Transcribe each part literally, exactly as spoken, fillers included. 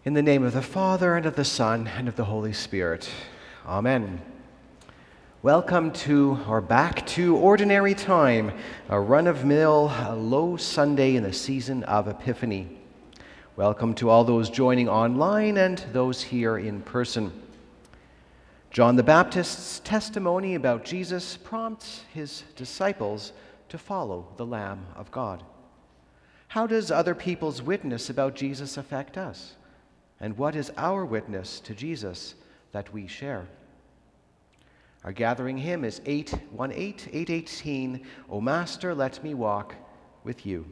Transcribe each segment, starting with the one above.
In the name of the Father, and of the Son, and of the Holy Spirit. Amen. Welcome to, or back to, Ordinary Time, a run-of-mill, a low Sunday in the season of Epiphany. Welcome to all those joining online and those here in person. John the Baptist's testimony about Jesus prompts his disciples to follow the Lamb of God. How does other people's witness about Jesus affect us? And what is our witness to Jesus that we share? Our gathering hymn is eight one eight, eight eighteen, O Master, let me walk with you.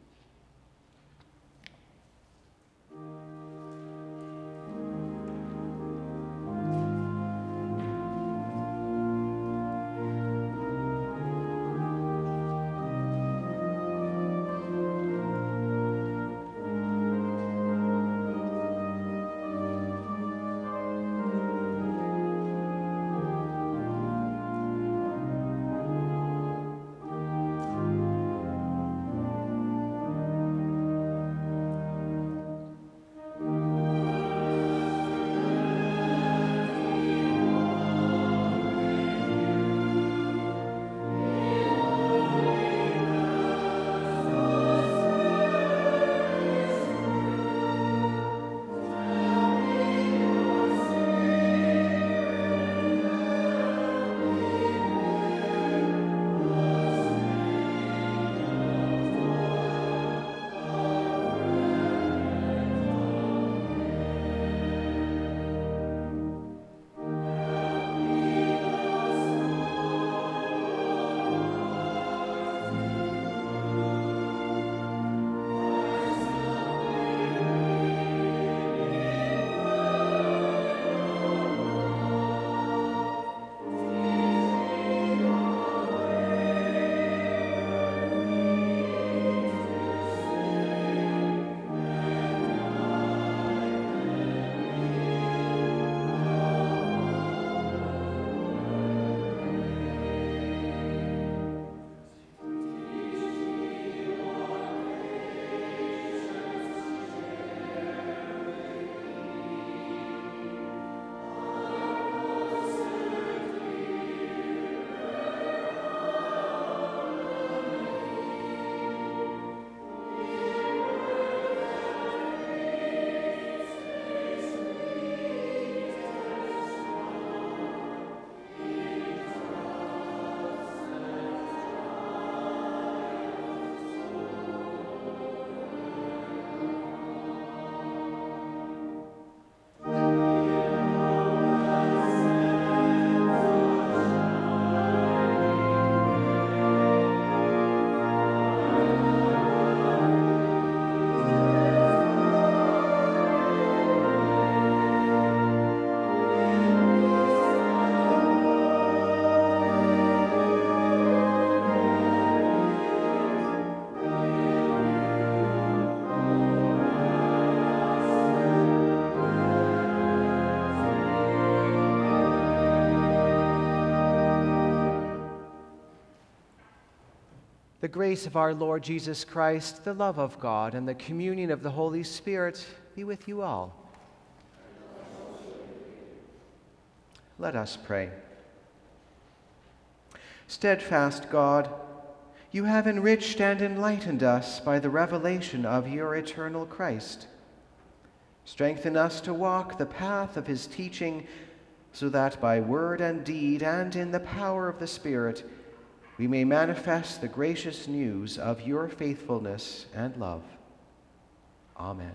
The grace of our Lord Jesus Christ, the love of God, and the communion of the Holy Spirit be with you all. Let us pray. Steadfast God, you have enriched and enlightened us by the revelation of your eternal Christ. Strengthen us to walk the path of his teaching, so that by word and deed and in the power of the Spirit, we may manifest the gracious news of your faithfulness and love. Amen.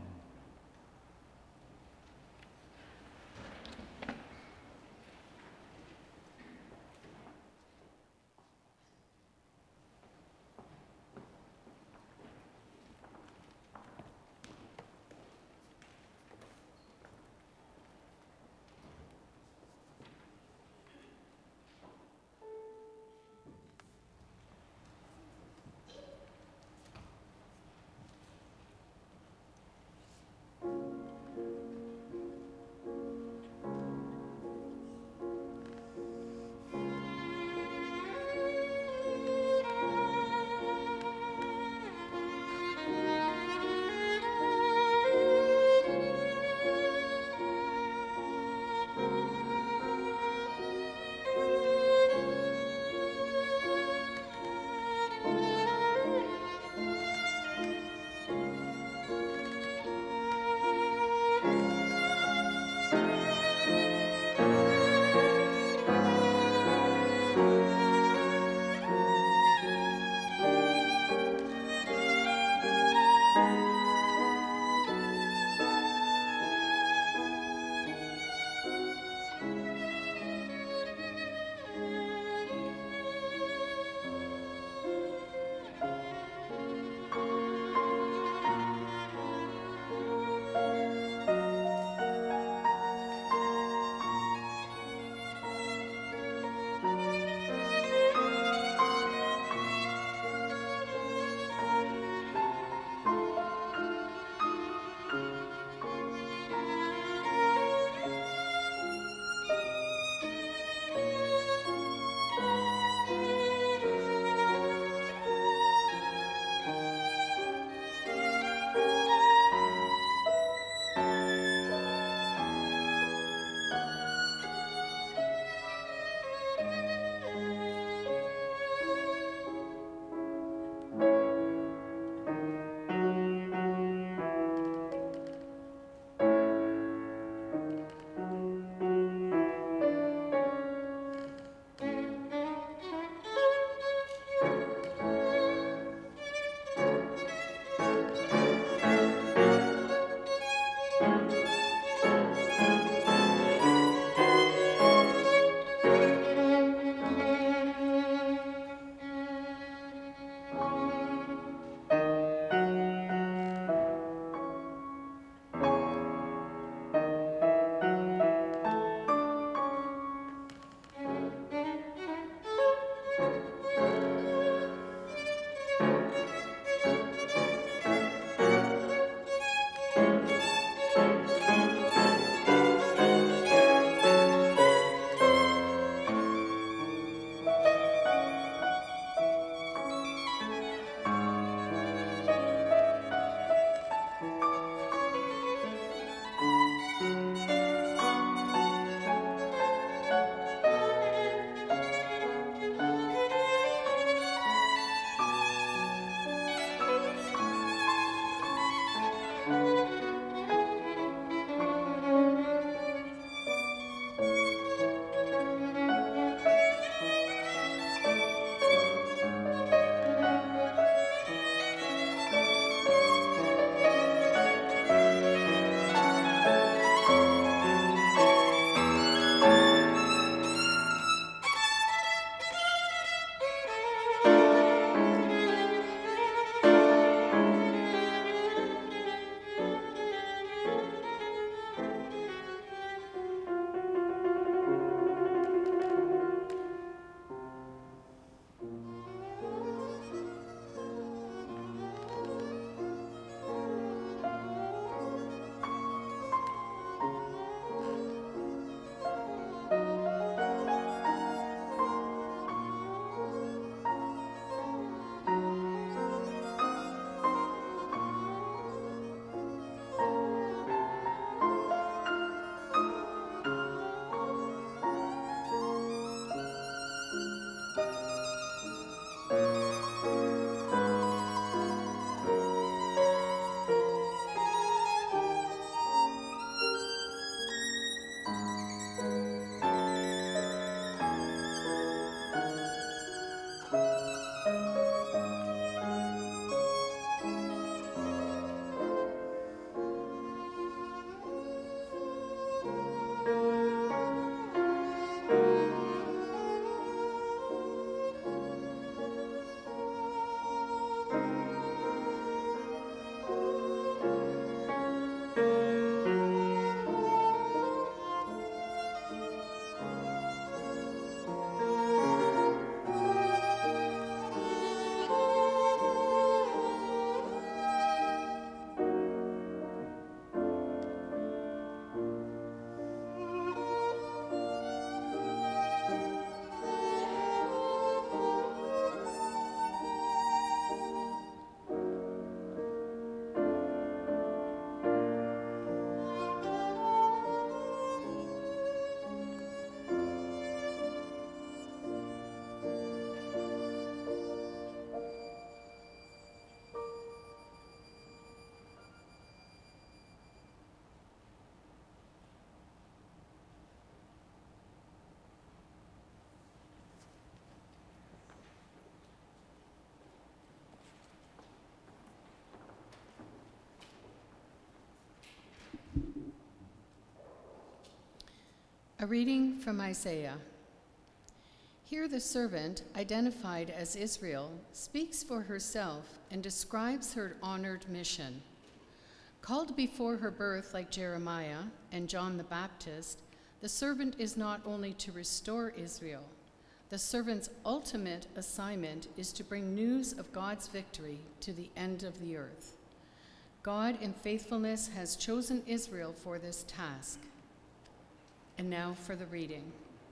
A reading from Isaiah. Here the servant, identified as Israel, speaks for herself and describes her honored mission. Called before her birth like Jeremiah and John the Baptist, the servant is not only to restore Israel. The servant's ultimate assignment is to bring news of God's victory to the end of the earth. God in faithfulness has chosen Israel for this task. And now for the reading.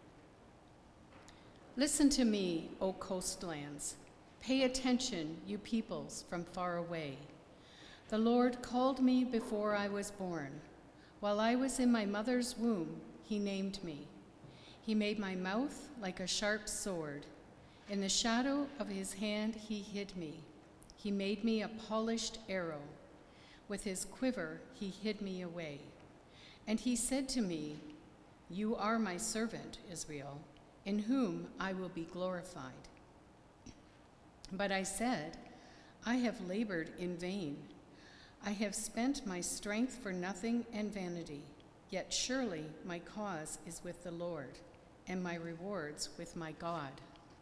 Listen to me, O coastlands. Pay attention, you peoples from far away. The Lord called me before I was born. While I was in my mother's womb, he named me. He made my mouth like a sharp sword. In the shadow of his hand he hid me. He made me a polished arrow. With his quiver he hid me away. And he said to me, "You are my servant, Israel, in whom I will be glorified." But I said, I have labored in vain. I have spent my strength for nothing and vanity. Yet surely my cause is with the Lord, and my rewards with my God.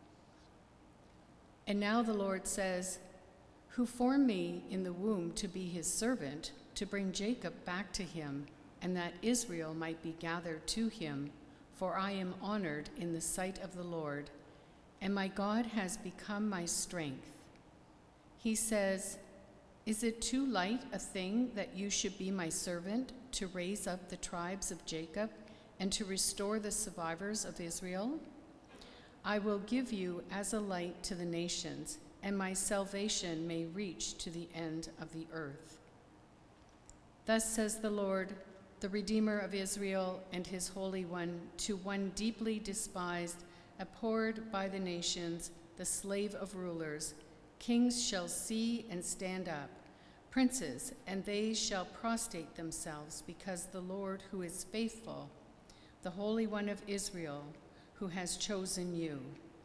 And now the Lord says, who formed me in the womb to be his servant, to bring Jacob back to him, and that Israel might be gathered to him, for I am honored in the sight of the Lord, and my God has become my strength. He says, is it too light a thing that you should be my servant, to raise up the tribes of Jacob and to restore the survivors of Israel? I will give you as a light to the nations, and my salvation may reach to the end of the earth. Thus says the Lord, the Redeemer of Israel and his Holy One, to one deeply despised, abhorred by the nations, the slave of rulers. Kings shall see and stand up, princes, and they shall prostrate themselves, because the Lord who is faithful, the Holy One of Israel, who has chosen you.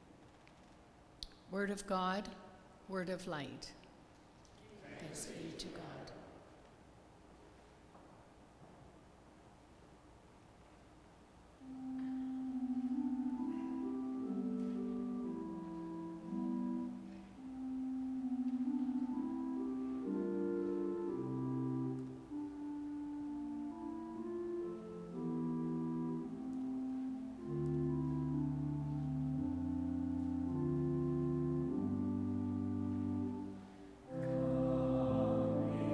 Word of God, word of light. Thanks be to God. Come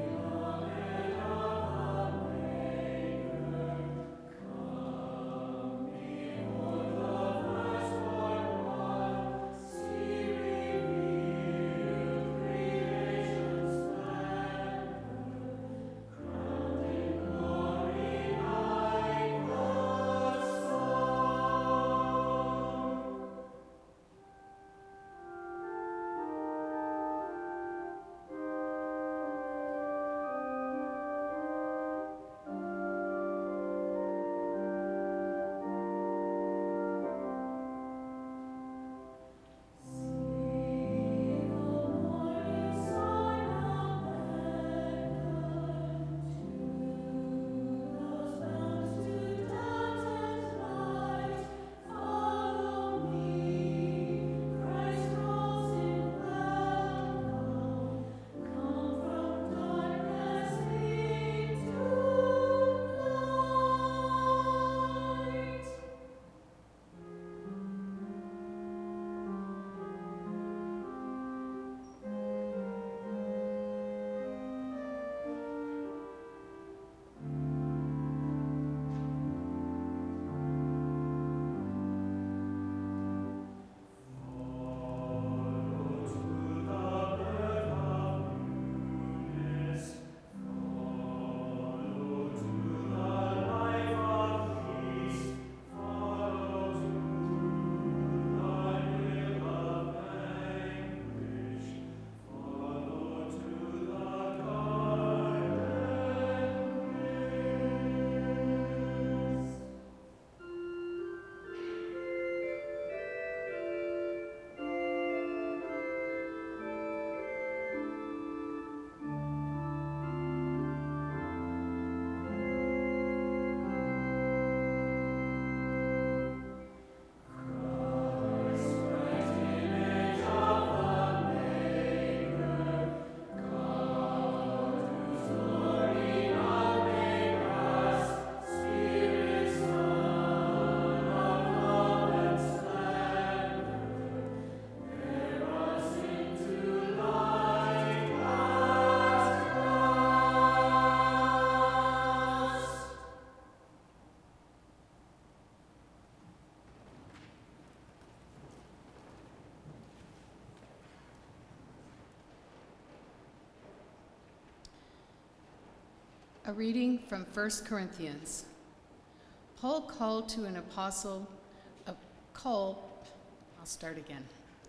A reading from First Corinthians. Paul called to an apostle, a call, I'll start again.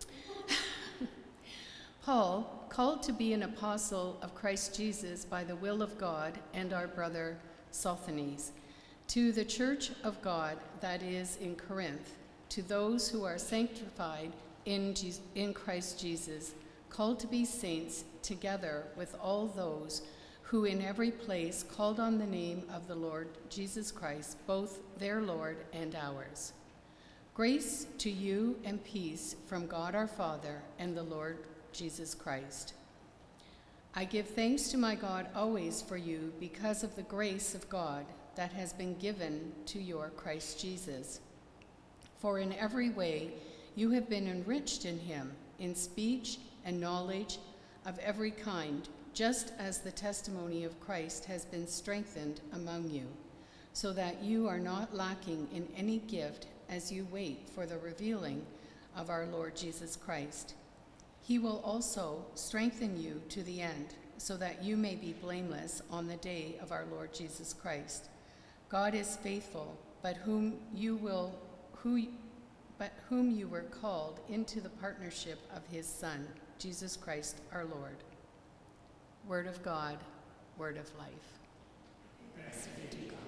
Paul, called to be an apostle of Christ Jesus by the will of God, and our brother Sosthenes, to the church of God that is in Corinth, to those who are sanctified in, Je- in Christ Jesus, called to be saints, together with all those who in every place called on the name of the Lord Jesus Christ, both their Lord and ours. Grace to you and peace from God our Father and the Lord Jesus Christ. I give thanks to my God always for you because of the grace of God that has been given to your Christ Jesus. For in every way you have been enriched in him, in speech and knowledge of every kind, just as the testimony of Christ has been strengthened among you, so that you are not lacking in any gift as you wait for the revealing of our Lord Jesus Christ. He will also strengthen you to the end, so that you may be blameless on the day of our Lord Jesus Christ. God is faithful, but whom you will, who, but whom you were called into the partnership of his Son, Jesus Christ our Lord. Word of God, word of life. Thanks be to God.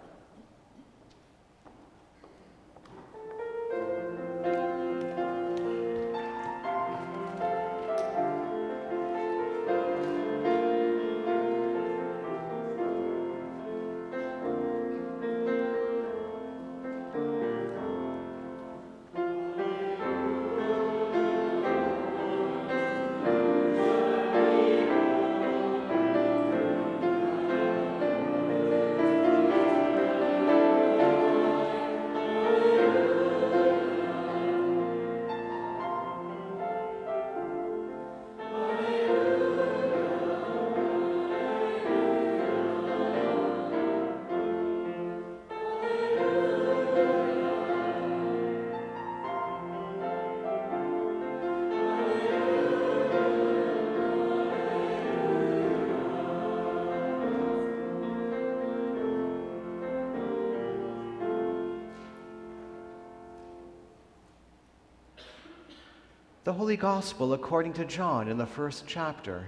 The Holy Gospel according to John in the first chapter.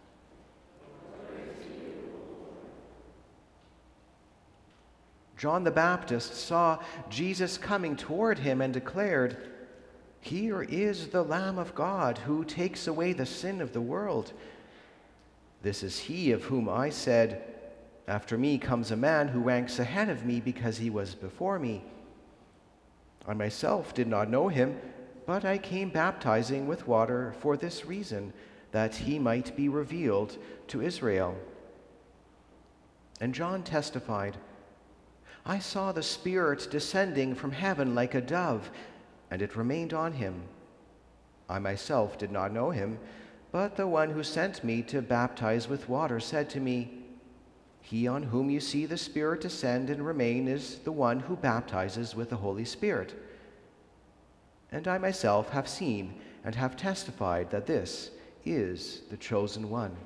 John the Baptist saw Jesus coming toward him and declared, "Here is the Lamb of God who takes away the sin of the world. This is he of whom I said, 'After me comes a man who ranks ahead of me because he was before me.' I myself did not know him, but I came baptizing with water for this reason, that he might be revealed to Israel." And John testified, "I saw the Spirit descending from heaven like a dove, and it remained on him. I myself did not know him, but the one who sent me to baptize with water said to me, 'He on whom you see the Spirit descend and remain is the one who baptizes with the Holy Spirit.' And I myself have seen and have testified that this is the chosen one."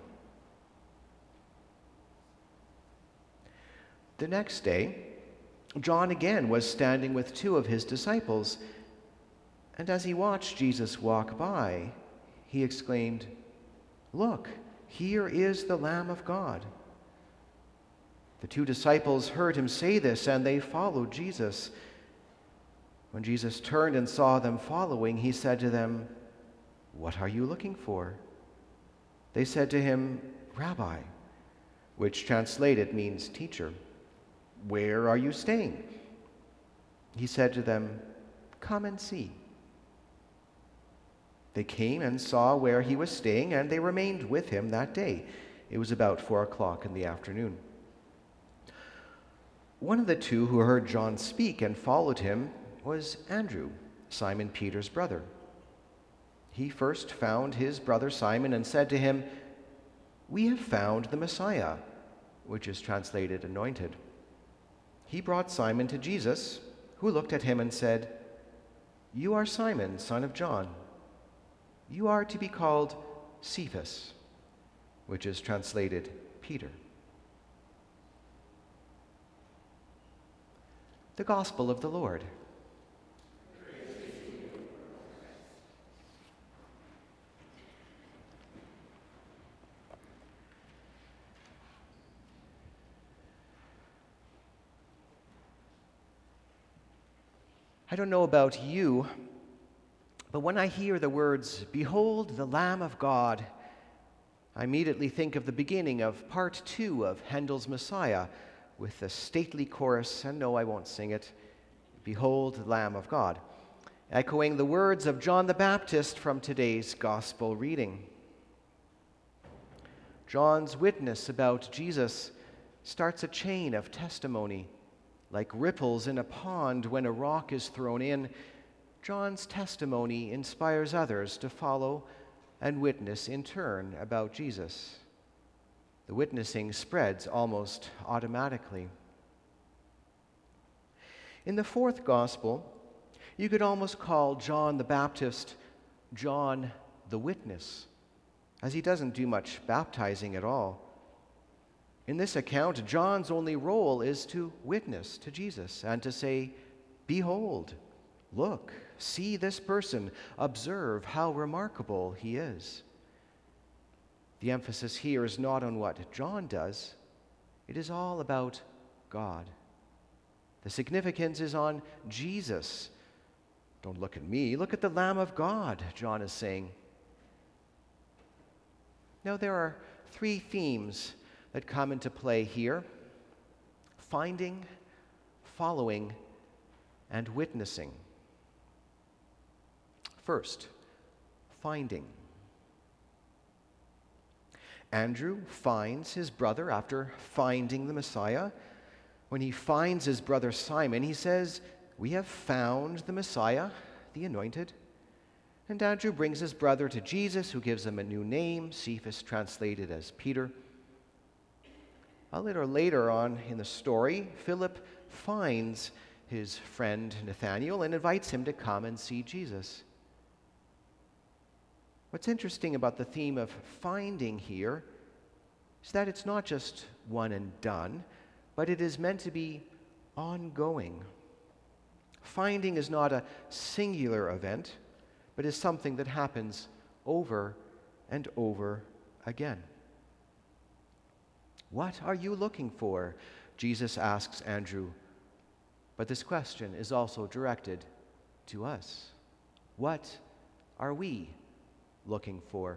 The next day, John again was standing with two of his disciples, and as he watched Jesus walk by, he exclaimed, "Look, here is the Lamb of God." The two disciples heard him say this, and they followed Jesus. When Jesus turned and saw them following, he said to them, "What are you looking for?" They said to him, "Rabbi," which translated means teacher, "where are you staying?" He said to them, "Come and see." They came and saw where he was staying, and they remained with him that day. It was about four o'clock in the afternoon. One of the two who heard John speak and followed him was Andrew, Simon Peter's brother. He first found his brother Simon and said to him, "We have found the Messiah," which is translated anointed. He brought Simon to Jesus, who looked at him and said, "You are Simon, son of John. You are to be called Cephas," which is translated Peter. The Gospel of the Lord. I don't know about you, but when I hear the words, "Behold the Lamb of God," I immediately think of the beginning of part two of Handel's Messiah with the stately chorus, and no, I won't sing it, "Behold the Lamb of God," echoing the words of John the Baptist from today's Gospel reading. John's witness about Jesus starts a chain of testimony. Like ripples in a pond when a rock is thrown in, John's testimony inspires others to follow and witness in turn about Jesus. The witnessing spreads almost automatically. In the fourth gospel, you could almost call John the Baptist John the Witness, as he doesn't do much baptizing at all. In this account, John's only role is to witness to Jesus and to say, "Behold, look, see this person, observe how remarkable he is." The emphasis here is not on what John does, it is all about God. The significance is on Jesus. Don't look at me, look at the Lamb of God, John is saying. Now, there are three themes that come into play here: finding, following, and witnessing. First, finding. Andrew finds his brother after finding the Messiah. When he finds his brother Simon, he says, "We have found the Messiah, the Anointed." And Andrew brings his brother to Jesus, who gives him a new name, Cephas, translated as Peter. A little later on in the story, Philip finds his friend Nathanael and invites him to come and see Jesus. What's interesting about the theme of finding here is that it's not just one and done, but it is meant to be ongoing. Finding is not a singular event, but is something that happens over and over again. "What are you looking for?" Jesus asks Andrew. But this question is also directed to us. What are we looking for?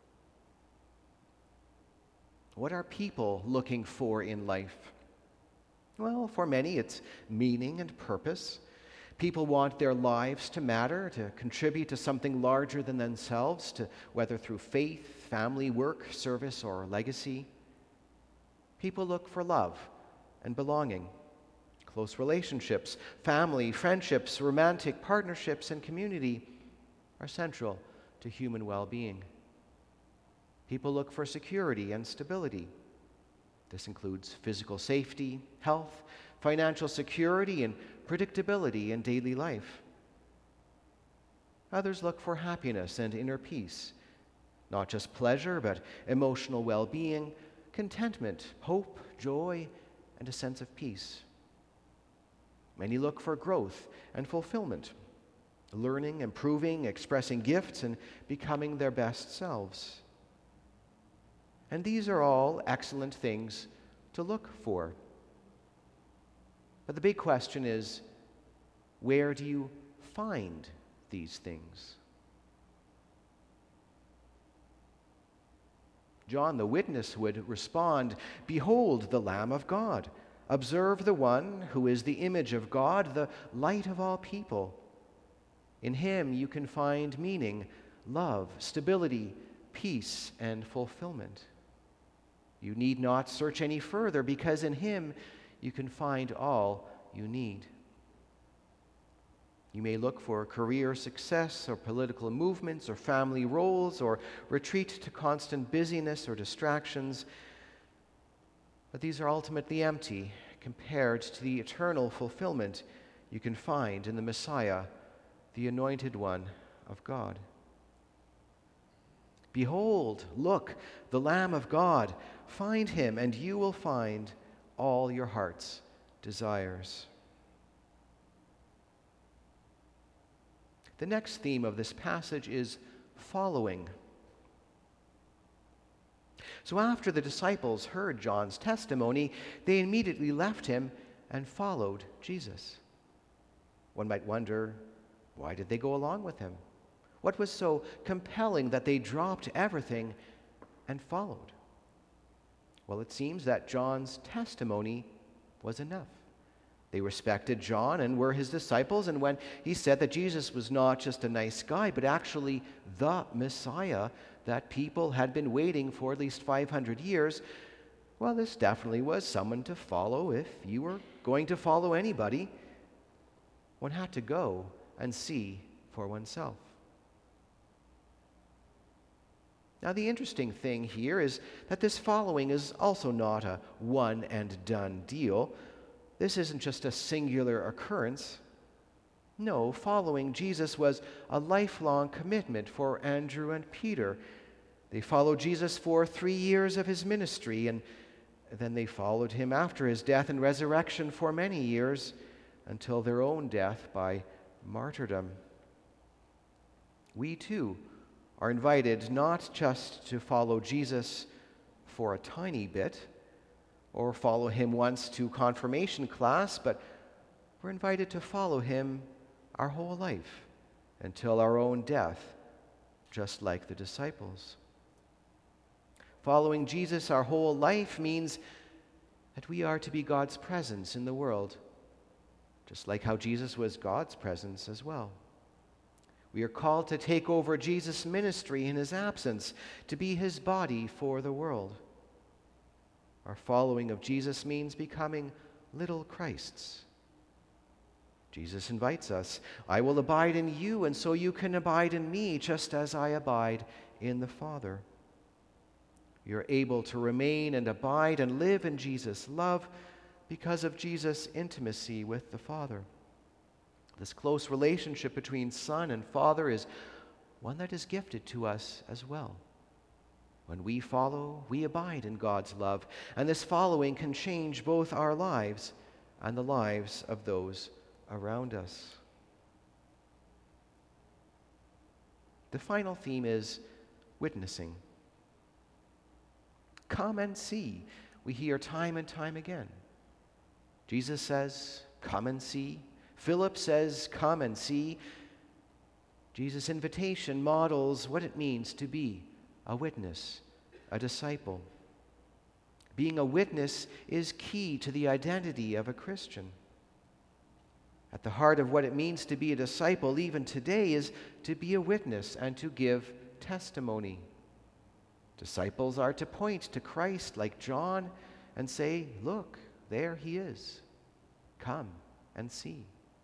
What are people looking for in life? Well, for many, it's meaning and purpose. People want their lives to matter, to contribute to something larger than themselves, to whether through faith, family, work, service, or legacy. People look for love and belonging. Close relationships, family, friendships, romantic partnerships, and community are central to human well-being. People look for security and stability. This includes physical safety, health, financial security, and predictability in daily life. Others look for happiness and inner peace, not just pleasure, but emotional well-being, contentment, hope, joy, and a sense of peace. Many look for growth and fulfillment, learning, improving, expressing gifts, and becoming their best selves. And these are all excellent things to look for. But the big question is, where do you find these things? John the witness would respond, "Behold the Lamb of God. Observe the one who is the image of God, the light of all people. In him you can find meaning, love, stability, peace, and fulfillment. You need not search any further, because in him you can find all you need." You may look for career success or political movements or family roles or retreat to constant busyness or distractions, but these are ultimately empty compared to the eternal fulfillment you can find in the Messiah, the Anointed One of God. "Behold, look, the Lamb of God. Find him, and you will find all your heart's desires." The next theme of this passage is following. So after the disciples heard John's testimony, they immediately left him and followed Jesus. One might wonder, why did they go along with him? What was so compelling that they dropped everything and followed? Well, it seems that John's testimony was enough. They respected John and were his disciples, and when he said that Jesus was not just a nice guy, but actually the Messiah that people had been waiting for at least five hundred years, well, this definitely was someone to follow. If you were going to follow anybody, one had to go and see for oneself. Now, the interesting thing here is that this following is also not a one and done deal. This isn't just a singular occurrence. No, following Jesus was a lifelong commitment for Andrew and Peter. They followed Jesus for three years of his ministry, and then they followed him after his death and resurrection for many years until their own death by martyrdom. We too are invited not just to follow Jesus for a tiny bit, or follow him once to confirmation class, but we're invited to follow him our whole life until our own death, just like the disciples. Following Jesus our whole life means that we are to be God's presence in the world, just like how Jesus was God's presence as well. We are called to take over Jesus' ministry in his absence, to be his body for the world. Our following of Jesus means becoming little Christs. Jesus invites us, I will abide in you, and so you can abide in me, just as I abide in the Father. You're able to remain and abide and live in Jesus' love because of Jesus' intimacy with the Father. This close relationship between Son and Father is one that is gifted to us as well. When we follow, we abide in God's love, and this following can change both our lives and the lives of those around us. The final theme is witnessing. Come and see, we hear time and time again. Jesus says, come and see. Philip says, come and see. Jesus' invitation models what it means to be a witness, a disciple. Being a witness is key to the identity of a Christian. At the heart of what it means to be a disciple, even today, is to be a witness and to give testimony. Disciples are to point to Christ like John and say, look, there he is. Come and see.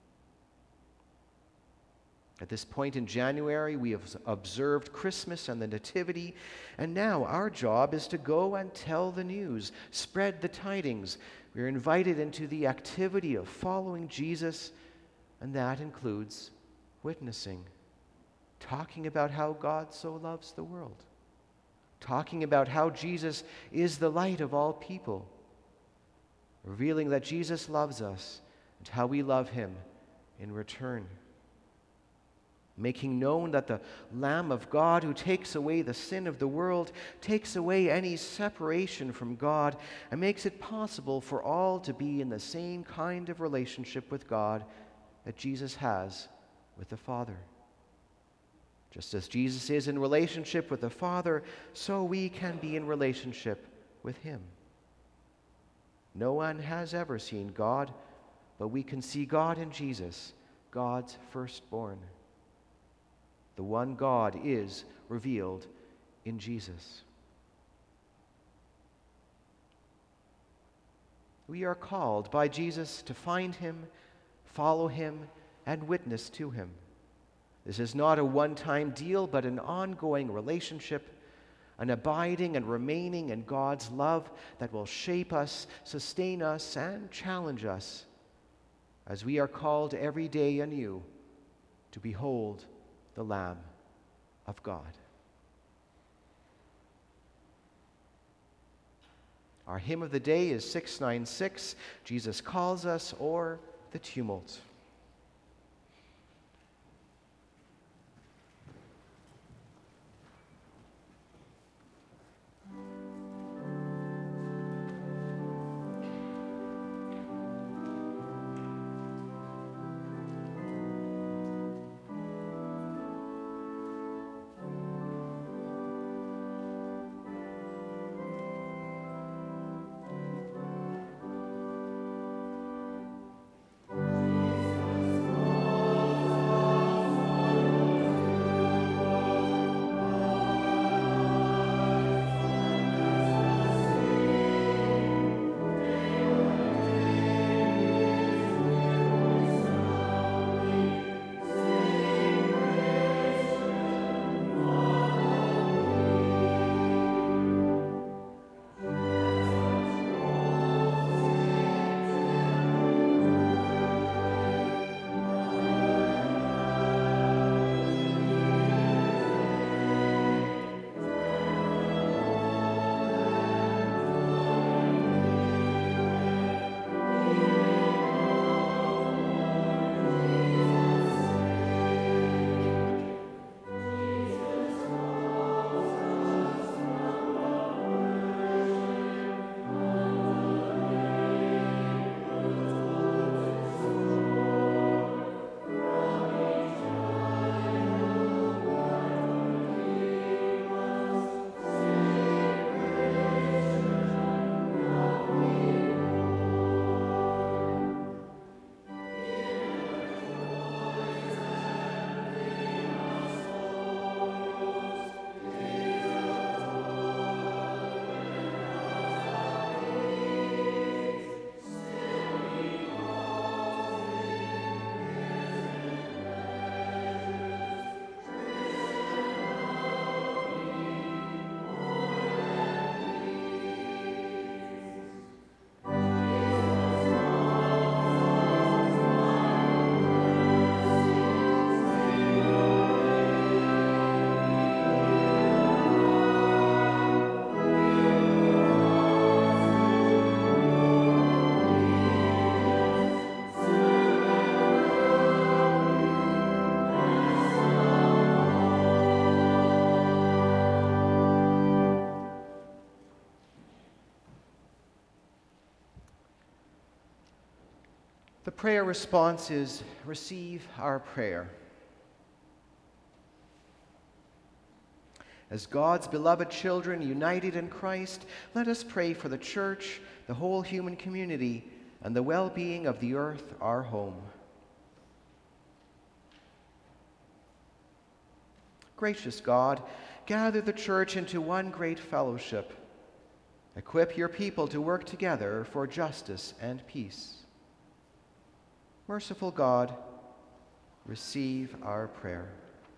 At this point in January, we have observed Christmas and the Nativity, and now our job is to go and tell the news, spread the tidings. We are invited into the activity of following Jesus, and that includes witnessing, talking about how God so loves the world, talking about how Jesus is the light of all people, revealing that Jesus loves us and how we love him in return. Making known that the Lamb of God who takes away the sin of the world takes away any separation from God and makes it possible for all to be in the same kind of relationship with God that Jesus has with the Father. Just as Jesus is in relationship with the Father, so we can be in relationship with him. No one has ever seen God, but we can see God in Jesus, God's firstborn. The one God is revealed in Jesus. We are called by Jesus to find him, follow him, and witness to him. This is not a one-time deal, but an ongoing relationship, an abiding and remaining in God's love that will shape us, sustain us, and challenge us as we are called every day anew to behold the Lamb of God. Our hymn of the day is six ninety-six, Jesus Calls Us, or The Tumult. The prayer response is, receive our prayer. As God's beloved children united in Christ, let us pray for the church, the whole human community, and the well-being of the earth, our home. Gracious God, gather the church into one great fellowship. Equip your people to work together for justice and peace. Merciful God, receive our prayer.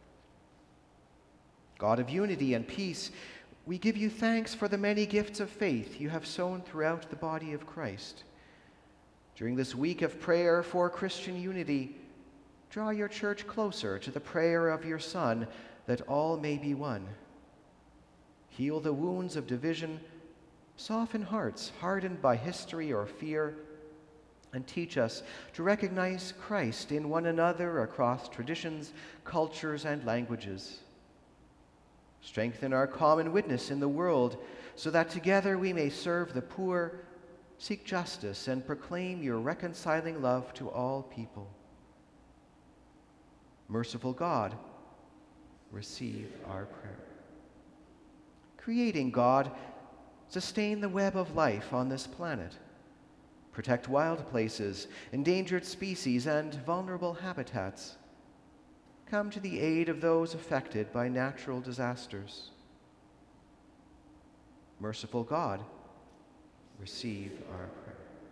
God of unity and peace, we give you thanks for the many gifts of faith you have sown throughout the body of Christ. During this week of prayer for Christian unity, draw your church closer to the prayer of your Son, that all may be one. Heal the wounds of division, soften hearts hardened by history or fear, and teach us to recognize Christ in one another across traditions, cultures, and languages. Strengthen our common witness in the world so that together we may serve the poor, seek justice, and proclaim your reconciling love to all people. Merciful God, receive our prayer. Creating God, sustain the web of life on this planet. Protect wild places, endangered species, and vulnerable habitats. Come to the aid of those affected by natural disasters. Merciful God, receive our prayer.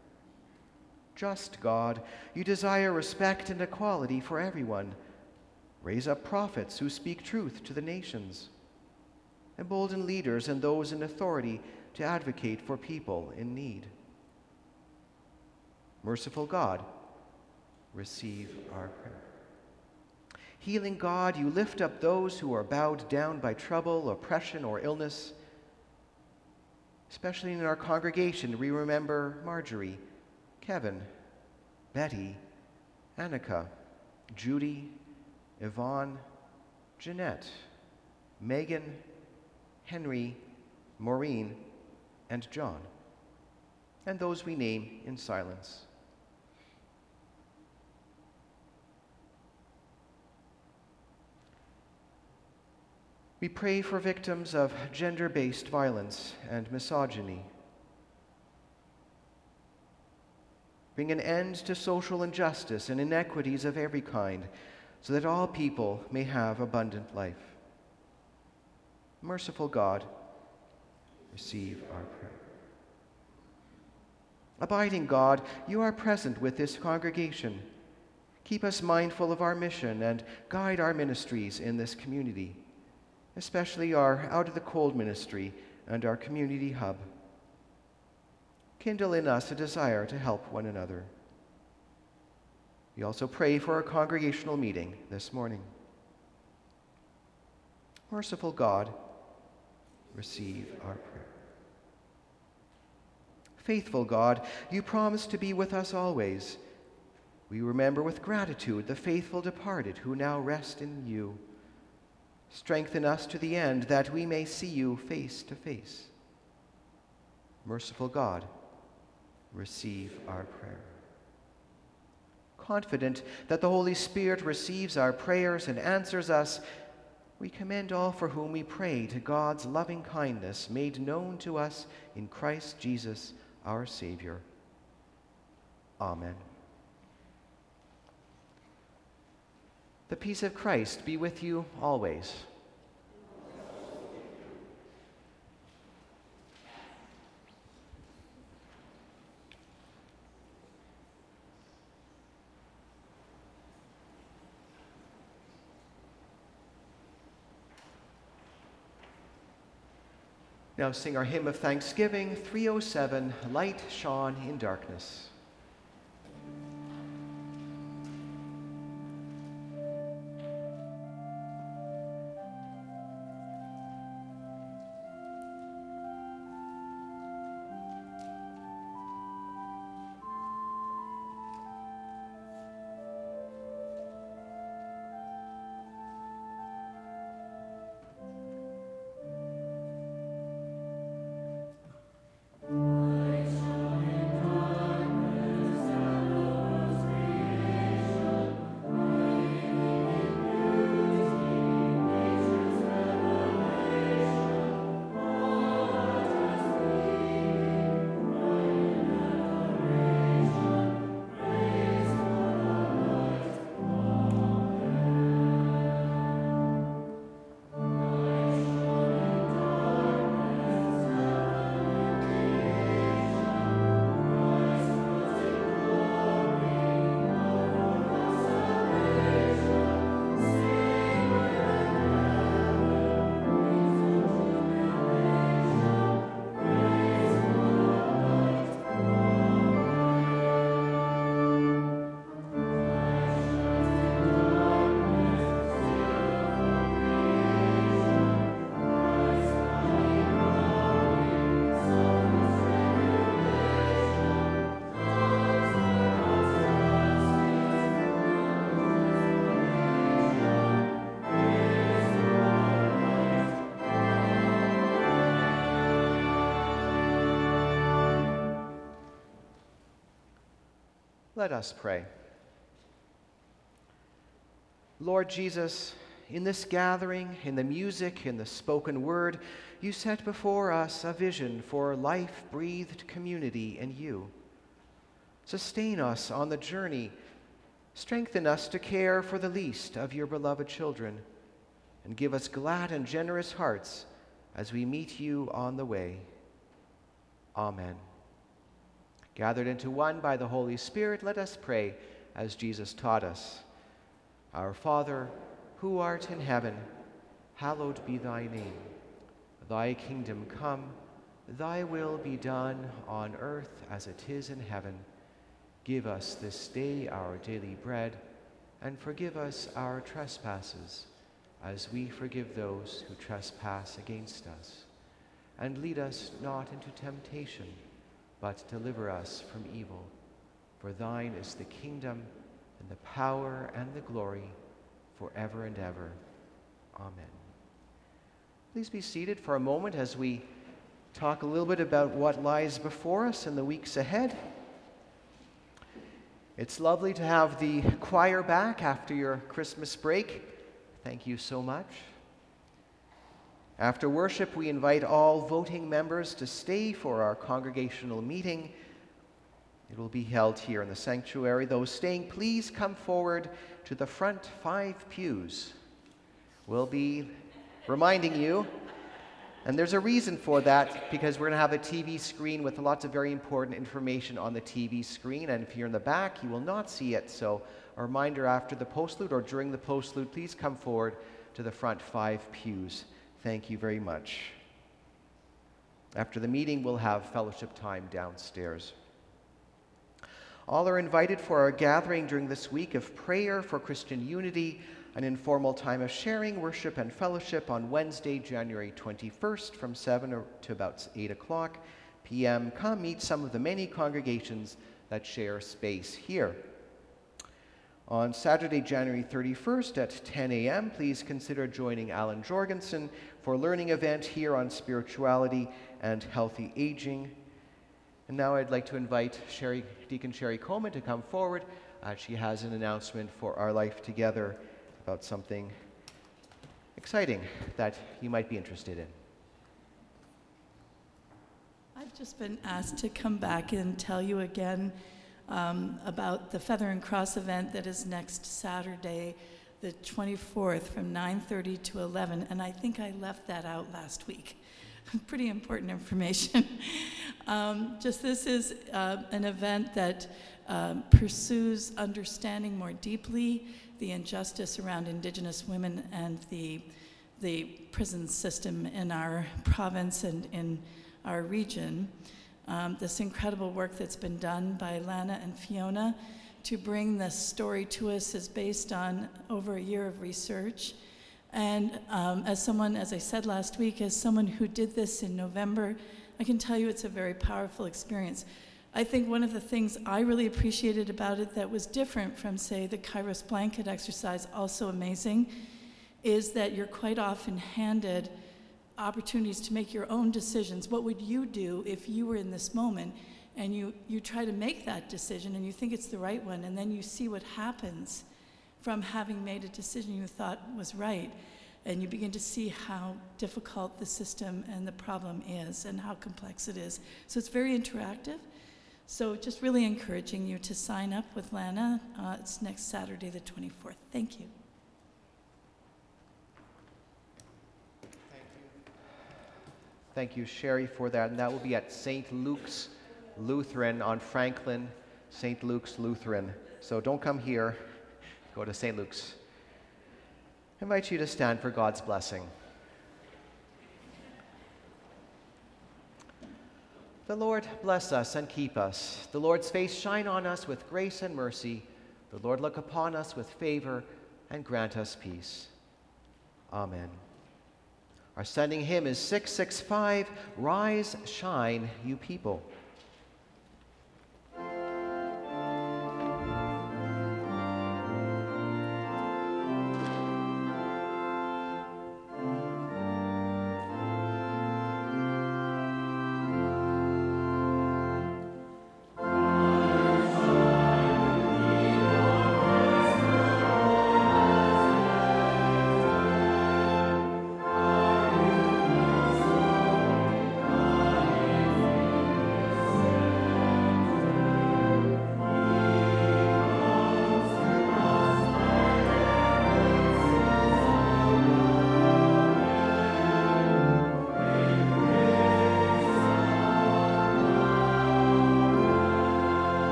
Just God, you desire respect and equality for everyone. Raise up prophets who speak truth to the nations. Embolden leaders and those in authority to advocate for people in need. Merciful God, receive our prayer. Healing God, you lift up those who are bowed down by trouble, oppression, or illness. Especially in our congregation, we remember Marjorie, Kevin, Betty, Annika, Judy, Yvonne, Jeanette, Megan, Henry, Maureen, and John, and those we name in silence. We pray for victims of gender-based violence and misogyny. Bring an end to social injustice and inequities of every kind, so that all people may have abundant life. Merciful God, receive our prayer. Abiding God, you are present with this congregation. Keep us mindful of our mission and guide our ministries in this community, especially our Out of the Cold ministry and our community hub. Kindle in us a desire to help one another. We also pray for our congregational meeting this morning. Merciful God, receive our prayer. Faithful God, you promise to be with us always. We remember with gratitude the faithful departed who now rest in you. Strengthen us to the end that we may see you face to face. Merciful God, receive our prayer. Confident that the Holy Spirit receives our prayers and answers us, we commend all for whom we pray to God's loving kindness made known to us in Christ Jesus, our Savior. Amen. The peace of Christ be with you always. Now sing our hymn of thanksgiving, three oh seven, Light Shone in Darkness. Light shine in darkness. Let us pray. Lord Jesus, in this gathering, in the music, in the spoken word, you set before us a vision for life-breathed community in you. Sustain us on the journey. Strengthen us to care for the least of your beloved children, and give us glad and generous hearts as we meet you on the way. Amen. Gathered into one by the Holy Spirit, let us pray as Jesus taught us. Our Father, who art in heaven, hallowed be thy name. Thy kingdom come, thy will be done on earth as it is in heaven. Give us this day our daily bread, and forgive us our trespasses, as we forgive those who trespass against us. And lead us not into temptation, but deliver us from evil. For thine is the kingdom, and the power, and the glory, forever and ever. Amen. Please be seated for a moment as we talk a little bit about what lies before us in the weeks ahead. It's lovely to have the choir back after your Christmas break. Thank you so much. After worship, we invite all voting members to stay for our congregational meeting. It will be held here in the sanctuary. Those staying, please come forward to the front five pews. We'll be reminding you, and there's a reason for that, because we're going to have a T V screen with lots of very important information on the T V screen, and if you're in the back, you will not see it. So a reminder after the postlude or during the postlude, please come forward to the front five pews. Thank you very much. After the meeting, we'll have fellowship time downstairs. All are invited for our gathering during this week of prayer for Christian unity, an informal time of sharing, worship, and fellowship on Wednesday, January twenty-first from seven to about eight o'clock p m Come meet some of the many congregations that share space here. On Saturday, January thirty-first at ten a m, please consider joining Alan Jorgensen for a learning event here on spirituality and healthy aging. And now I'd like to invite Sherry, Deacon Sherry Coleman to come forward. Uh, she has an announcement for Our Life Together about something exciting that you might be interested in. I've just been asked to come back and tell you again um, about the Feather and Cross event that is next Saturday, the twenty-fourth, from nine thirty to eleven, and I think I left that out last week. Pretty important information. um, just this is uh, an event that um, pursues understanding more deeply the injustice around Indigenous women and the the prison system in our province and in our region. Um, this incredible work that's been done by Lana and Fiona to bring this story to us is based on over a year of research. And um, as someone, as I said last week, as someone who did this in November, I can tell you it's a very powerful experience. I think one of the things I really appreciated about it that was different from, say, the Kairos blanket exercise, also amazing, is that you're quite often handed opportunities to make your own decisions. What would you do if you were in this moment? And you, you try to make that decision and you think it's the right one, and then you see what happens from having made a decision you thought was right. And you begin to see how difficult the system and the problem is and how complex it is. So it's very interactive. So just really encouraging you to sign up with Lana. Uh, it's next Saturday, the twenty-fourth. Thank you. Thank you, Sherry, for that. And that will be at Saint Luke's Lutheran on Franklin, Saint Luke's Lutheran. So don't come here, go to Saint Luke's. I invite you to stand for God's blessing. The Lord bless us and keep us. The Lord's face shine on us with grace and mercy. The Lord look upon us with favor and grant us peace. Amen. Our sending hymn is six six five, Rise, Shine, You People. Rise, shine,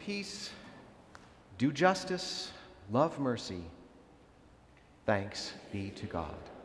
peace, do justice, love mercy. Thanks be to God.